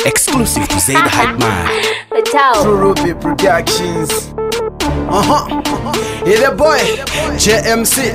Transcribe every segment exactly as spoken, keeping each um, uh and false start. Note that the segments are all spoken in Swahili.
Exclusive to Zaid Hype Man. True Ruby Productions. Uh-huh. Hey the boy, J M C.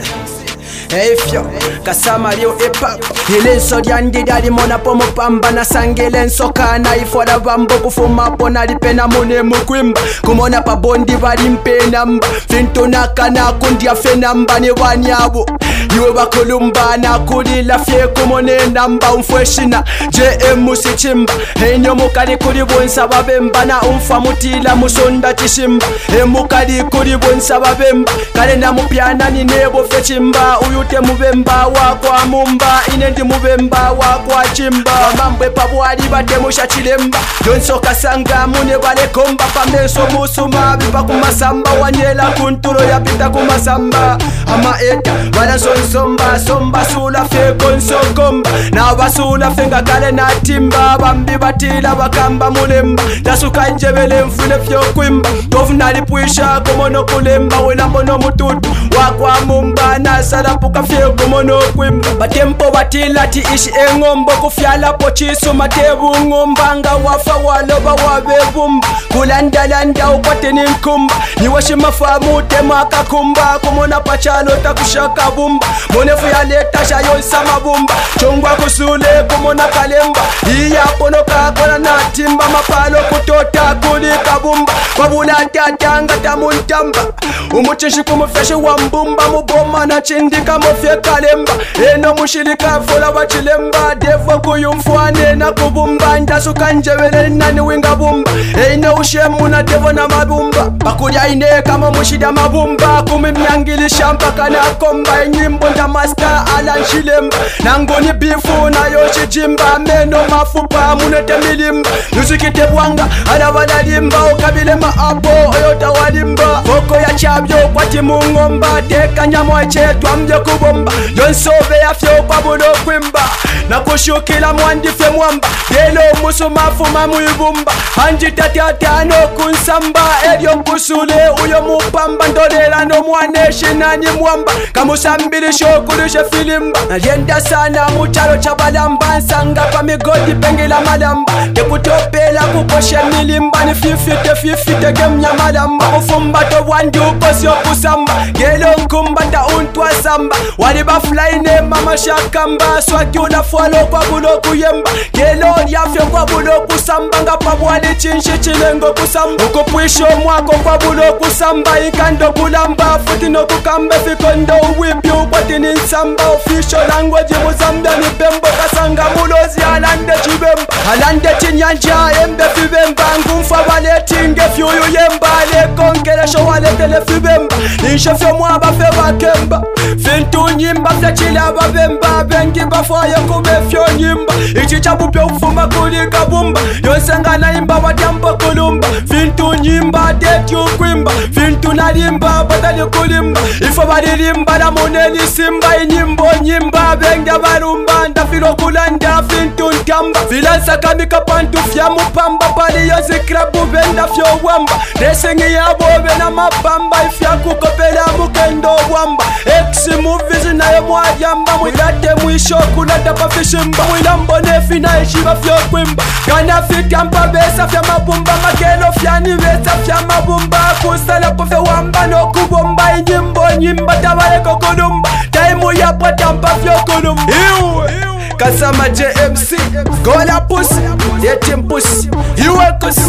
Hey fyo, kasama liyo hip-hop. Hilenso dyandi dali mona pomo pamba na sangelenso kana ifola bambo kufuma pona lipena mune mukwimba kumona pa bondi bali mpena mba finto nakana kundia fena mba ni wanyabo iwe bakulumba na kulila fye kumone namba umfweshina J M C chimba henyo mukali kuli bonsa babemba na umfa mutila musonda chishimba emukali kuli bonsa babemba kale na mupyana ni nebo fe chimba uyu te mubemba wakwa mumba inendi mubemba wakwa chimba mambe pabwali batemusha chilemba yonso kasanga mune bale komba pameso musuma bipa kumasamba wanyela kunturo yapita kumasamba ama eta bala sonsomba somba sula fe konsokomba na basula fenga kale na timba bambi batila bakamba mulemba tasuka njebele mfune fyo kwimba govnali puisha komono kulemba wena mono mututu wakwa mumba na sarapuka fyo komono kwimba batempo batila ti ishi engombo kufyala pochiso matebu ngomba nga wafa waloba wabebumba kulandalanda ukwate ninkumba niwashe mafamu tema kakumba kumona pachalo takushaka bumba monefu ya leta shayonsa mabumba chongwa kusule kumona kalemba iya ponoka kona natimba mapalo kutota kuli kabumba wabula tatanga tamuntamba umuchishi kumufeshe wambumba muboma na chindika mufye kalemba eno mushirika fola bachilemba defo kuyumfwane na kubumba ndasuka njebele nani winga bumba eno ushemu na devo na mabumba bakulia ine kama mushida mabumba kumimyangili shampa kana komba enyimbo nda master Alan Shilemba nangoni bifu na yoshi jimba meno mafupa munete milimba nuzikite bwanga alabala limba okabile maapo oyota walimba foko ya chabyo kwati mungomba teka nyamwa chetwa mje kubomba yonsobe ya fyo kwa bulo kwimba na kushukila mwandife mwamba delo musumafu mamuyibumba hanji tatiatano kunsamba elio kusule uyo mupamba ndolela no mwaneshi nani mwamba kamusambili shokulishe filimba nalienda sana muchalo chabalamba nsanga kwa migodi pengila malamba tekutopela kukoshe milimba ni fifite fifite gemnya malamba ufumba to wandi ukosyo kusamba gelo nkumba ta untwa samba wali bafulaine mama shakamba swaki unafwalo kwa bulo kuyemba gelo lyafyo kwa bulo kusamba nga pabwali chinshi chilengo kusamba ukupwisho mwako kwa bulo kusamba ikando kulamba futi no kukambe fikondo uwipi ukwati ni nsamba official language muzambia ni bembo kasanga mulozi alande chibemba alande chinyanja embe fibemba ngumfa baletinge fyuyu yemba lekonkele sho waletele fibemba ninshofyo mwaba fe bakemba fintu nyimba fya chila babemba bengi bafoye kube fyo nyimba ichi chabupyo ufuma kulika bumba yonsenga na imba watampo kulumba fintu nyimba detu kwimba fintu nalimba badali kulimba ifo balilimba na moneni simba inyimbo nyimba benga barumba ndafilo kulanda fintu ntamba filansa kamika pantu fya mupamba pali yozi krabu benda fyo wamba desengi ya bobe na mapamba ifya kukopela mukendo wamba X movies na yo mwajamba mwilate mwisho kulanda pa fishimba mwilambo nefi na ishiba fyo kwimba kana fitampa besa fya mabumba makelo fya ni besa fya mabumba kusala po fya wamba no kubomba inyimbo nyimba tabaleko kulumba taimu ya patampa fyo kulumba iwe kasama J M C gola pussy yetim pussy iwe kusi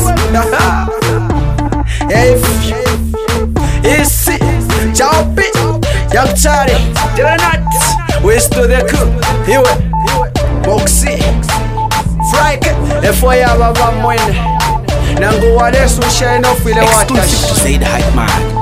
hey isi chaupi yakchari Granat Westo the cook iwe boxy Frike efo ya baba mwene nangu wale susha eno file watash Exclusive to Zaid Hype Man.